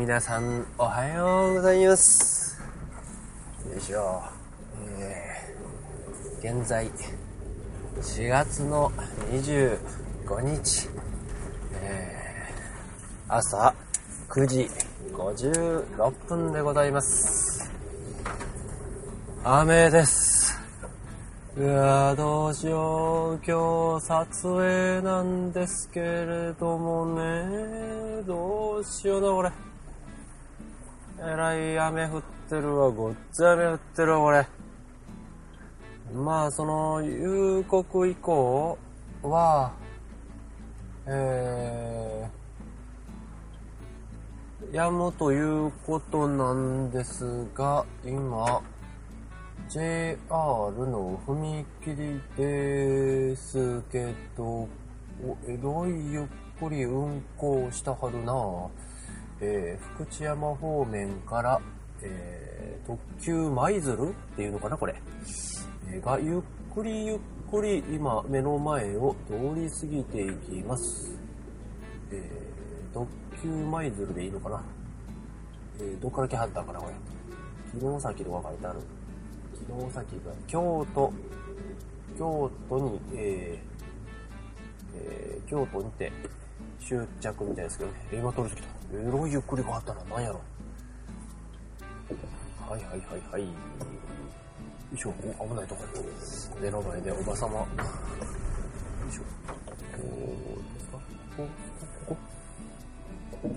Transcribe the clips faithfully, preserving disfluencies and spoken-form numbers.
皆さんおはようございます。よいしょ、えー、現在しがつのにじゅうごにち、えー、朝くじごじゅうろっぷんでございます。雨です。いやーどうしよう、今日撮影なんですけれどもね、どうしようなこれ。えらい雨降ってるわ、ごっつい雨降ってるわこれ。まあその夕刻以降はえー、やむということなんですが、今ジェイアール の踏切ですけど、えらいゆっくり運行したはるな。えー、福知山方面から、えー、特急舞鶴っていうのかなこれ、えー、がゆっくりゆっくり今目の前を通り過ぎていきます。えー、特急舞鶴でいいのかな、えー、どっから来はったんかなこれ。城崎とか書いてある。城崎が京都京都に、えーえー、京都にて終着みたいですけどね。今通り過ぎた。えらいゆっくり変わったな。なんやろ。はいはいはいはい。よいしょ。お、危ないとこや。目の前でおばさま。よいしょ。こうですか。ここここ。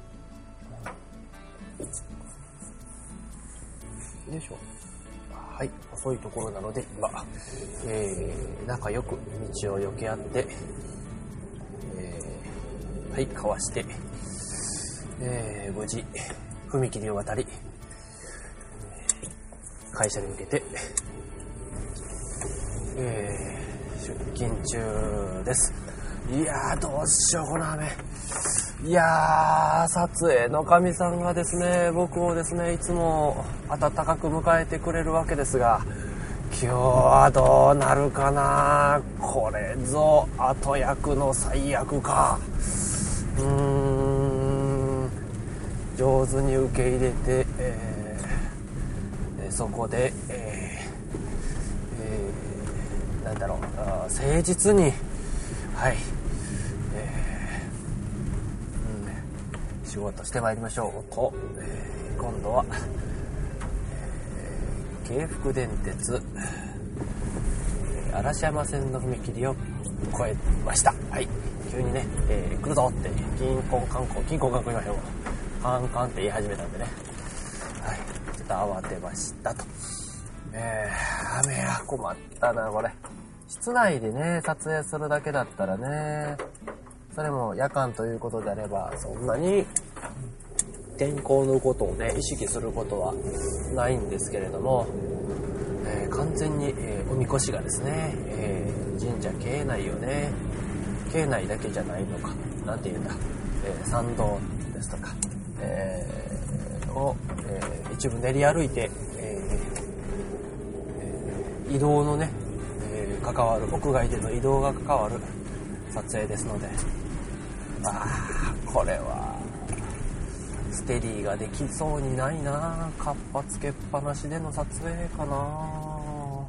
よいしょ。はい、細いところなので今、えー、仲良く道を避け合って、えー、はい、かわして、えー、無事踏切を渡り、会社に向けて、えー、出勤中です。いやーどうしようこの雨。いやー撮影の神さんがですね、僕をですねいつも温かく迎えてくれるわけですが、今日はどうなるかな。これぞ後役の最悪か。うーん、上手に受け入れて、えー、そこで、えーえー、なんだろう、誠実に、はい、えーうん、仕事してまいりましょうと、えー、今度は、えー、京福電鉄、えー、嵐山線の踏切を越えました。はい、急にね、えー、来るぞって銀行観光銀行観光言いましょう。カンカンって言い始めたんでね、はい、ちょっと慌てましたと。えー、雨や困ったなこれ。室内でね撮影するだけだったらね、それも夜間ということであればそんなに天候のことをね意識することはないんですけれども、えー、完全に、えー、おみこしがですね、えー、神社境内をね、境内だけじゃないのか、なんていうんだ、えー、参道ですとか、えー、を、えー、一部練り歩いて、えー、移動のね、えー、関わる屋外での移動が関わる撮影ですので、あーこれはステディができそうにないな。カッパつけっぱなしでの撮影かな。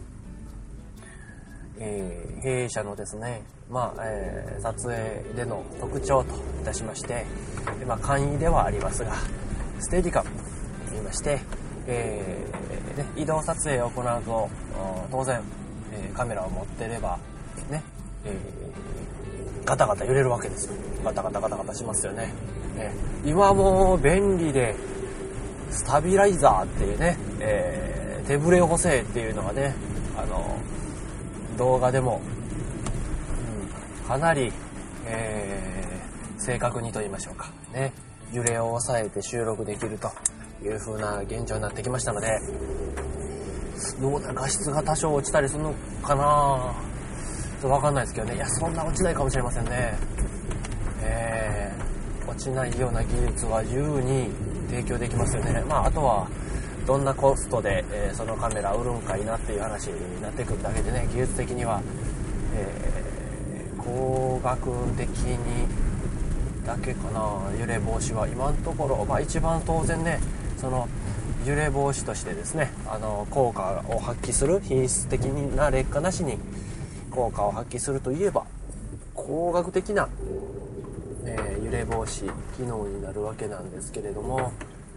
えー、弊社のですね、まあえー、撮影での特徴といたしまして、まあ、簡易ではありますがステディカムと言いまして、えーね、移動撮影を行うと当然、えー、カメラを持ってればね、えー、ガタガタ揺れるわけですよ。ガタガタガタガタしますよね。えー、今も便利でスタビライザーっていうね、えー、手ブレ補正っていうのがね、あの動画でも、うん、かなり、えー、正確にと言いましょうかね、揺れを抑えて収録できるという風な現状になってきましたので、どうだ画質が多少落ちたりするのかなと分かんないですけどね。いやそんな落ちないかもしれませんね。えー、落ちないような技術は自由に提供できますよね。まああとはどんなコストで、えー、そのカメラ売るんかいなっていう話になってくるだけでね、技術的には、えー、高額的にだけかな、揺れ防止は今のところ、まあ、一番当然ね、その揺れ防止としてですね、あの効果を発揮する、品質的な劣化なしに効果を発揮するといえば工学的な、えー、揺れ防止機能になるわけなんですけれども、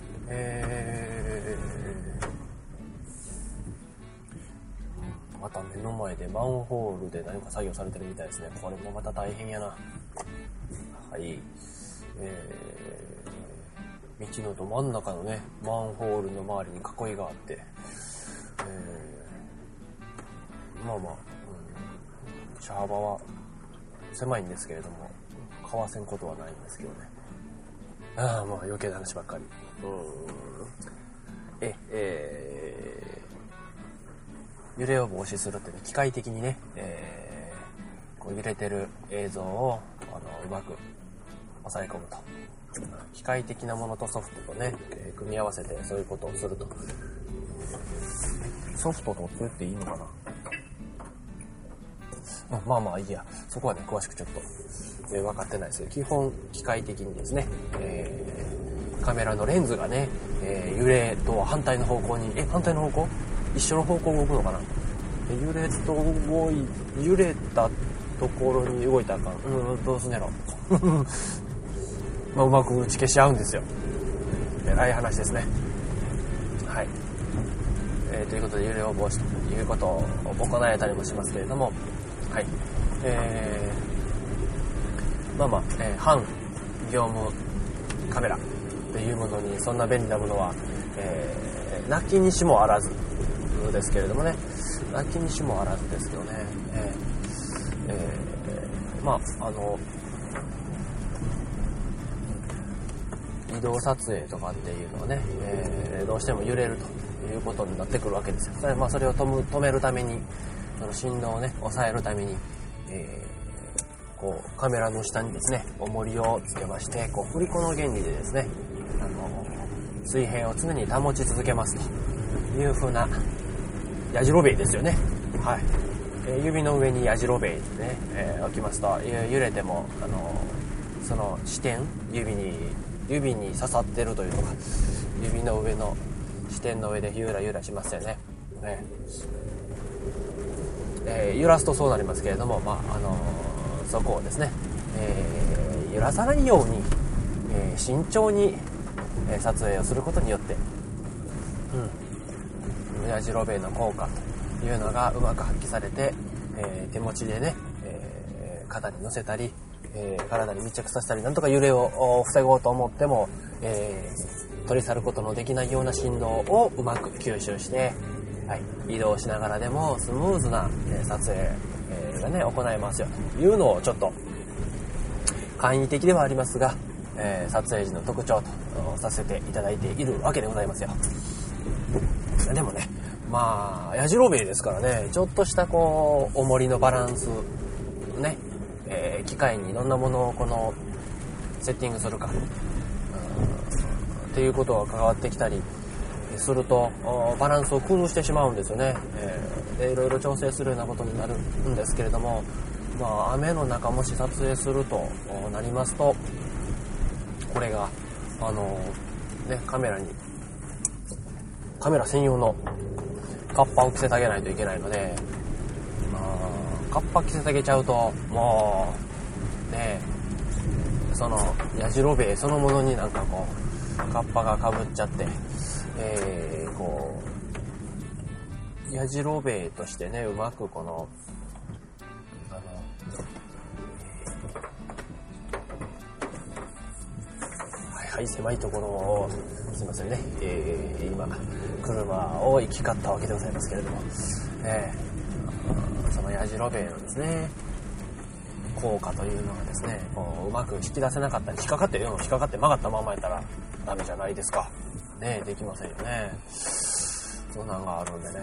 えー、また目の前でマンホールで何か作業されてるみたいですね。これもまた大変やな。はい、えー、道のど真ん中のねマンホールの周りに囲いがあって、えー、まあまあ、うん、車幅は狭いんですけれどもかわせんことはないんですけどね。ああ、もう余計な話ばっかり。うーんええー、揺れを防止するってね、機械的にね、えー、こう揺れてる映像をあのうまく抑え込むと、機械的なものとソフトとね、えー、組み合わせてそういうことをすると。ソフトとって言っていいのかな。まあまあいいや、そこはね詳しくちょっと、えー、分かってないですけど、基本機械的にですね、えー、カメラのレンズがね、えー、揺れとは反対の方向に、え反対の方向一緒の方向動くのかな。揺れと動い揺れたところに動いたらあかん。うんどうすんねやろまあうまく打ち消し合うんですよ。えらい話ですね。はい、えー、ということで揺れを防止ということを行えたりもしますけれども、はい、えー、まあまあ、えー、半業務カメラというものにそんな便利なものは、えー、なきにしもあらずですけれどもね、なきにしもあらずですけどね、えーえー、まああの移動撮影とかっていうのはね、えー、どうしても揺れるということになってくるわけですよ。それ、まあ、それを止む、止めるために、その振動をね抑えるために、えー、こうカメラの下にですね重りをつけまして、こう振り子の原理でですね、あの水平を常に保ち続けますという風なやじろべえですよね。はい、えー、指の上にやじろべえですね、えー、置きますと揺れても、あのその支点、指に指に刺さってるというのか、指の上の支点の上でゆらゆらしますよね。ねえー、揺らすとそうなりますけれども、まああのー、そこをですね、えー、揺らさないように、えー、慎重に、えー、撮影をすることによって、うん、やじろべえの効果というのがうまく発揮されて、えー、手持ちでね、えー、肩に乗せたり、えー、体に密着させたり、なんとか揺れを防ごうと思っても、えー、取り去ることのできないような振動をうまく吸収して、はい、移動しながらでもスムーズな、えー、撮影、えー、がね行えますよというのをちょっと簡易的ではありますが、えー、撮影時の特徴とさせていただいているわけでございますよ。でもね、まあやじろべえですからね、ちょっとしたこう重りのバランスね、えー、機械にいろんなものをこのセッティングするか、うん、っていうことが関わってきたりするとバランスを崩してしまうんですよね。えー、でいろいろ調整するようなことになるんですけれども、まあ雨の中もし撮影するとなりますと、これがあのねカメラにカメラ専用のカッパを着せてあげないといけないので、まあカッパ着せてあげちゃうともうねそのやじろべえそのものになんかこうカッパがかぶっちゃって、えー、こうやじろべえとしてねうまくこのあの、えー、はいはい狭いところをすいませんね、えー、今車を行き交ったわけでございますけれども、えー、そのやじろべえのですね効果というのがですねこううまく引き出せなかったり、引っかかってるような引っかかって曲がったままやったらダメじゃないですかね。できませんよね。そんなんがあるんでね、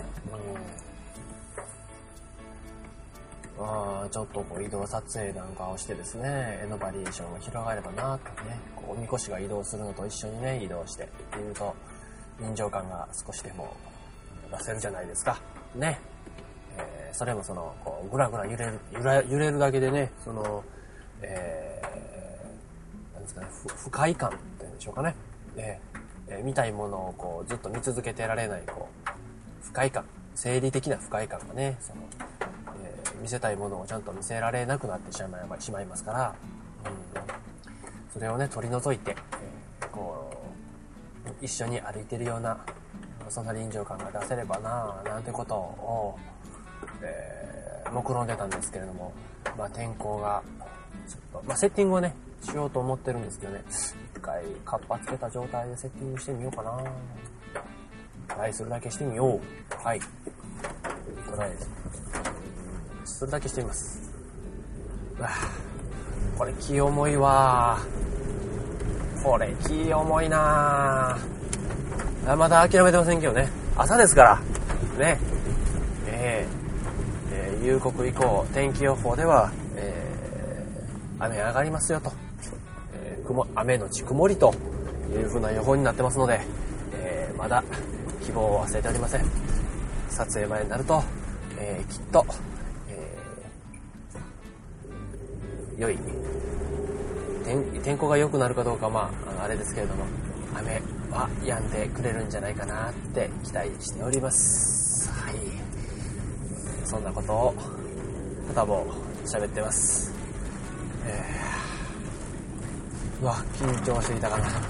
うん、まあちょっとこう移動撮影なんかをしてですね絵のバリエーションが広がればなとね、こうおみこしが移動するのと一緒にね移動してっていうと臨場感が少しでも出せるじゃないですかね。えー、それもそのこうぐらぐら揺れる揺ら揺れるだけでねその、えなんですかね、不快感っていうんでしょうかね。えーえー、見たいものをこうずっと見続けてられないこう不快感、生理的な不快感がね、その、えー、見せたいものをちゃんと見せられなくなってしまい、しまいますから、うん、それをね取り除いて、えー、こう一緒に歩いてるようなそんな臨場感が出せればなぁなんてことを、えー、目論んでたんですけれども、まあ、天候がちょっと、まあ、セッティングをねしようと思ってるんですけどね、一回カッパつけた状態でセッティングしてみようかな。はい、それだけしてみよう。はい、トライそれだけしてみます。うわこれ気重いわ。これ気重いな。まだ諦めてませんけどね、朝ですからね。えーえー、夕刻以降天気予報では、えー、雨上がりますよと、えー、雲雨のち曇りという風な予報になってますので、えー、まだ希望を忘れておりません。撮影前になると、えー、きっと、えー、良い 天, 天候が良くなるかどうかは、まあ、あれですけれども、雨は止んでくれるんじゃないかなって期待しております。はい、そんなことを片方喋ってます。えー、うわ緊張していたかな。はい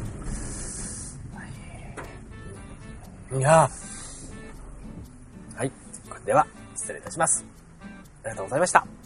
、いやはい、では失礼いたします。ありがとうございました。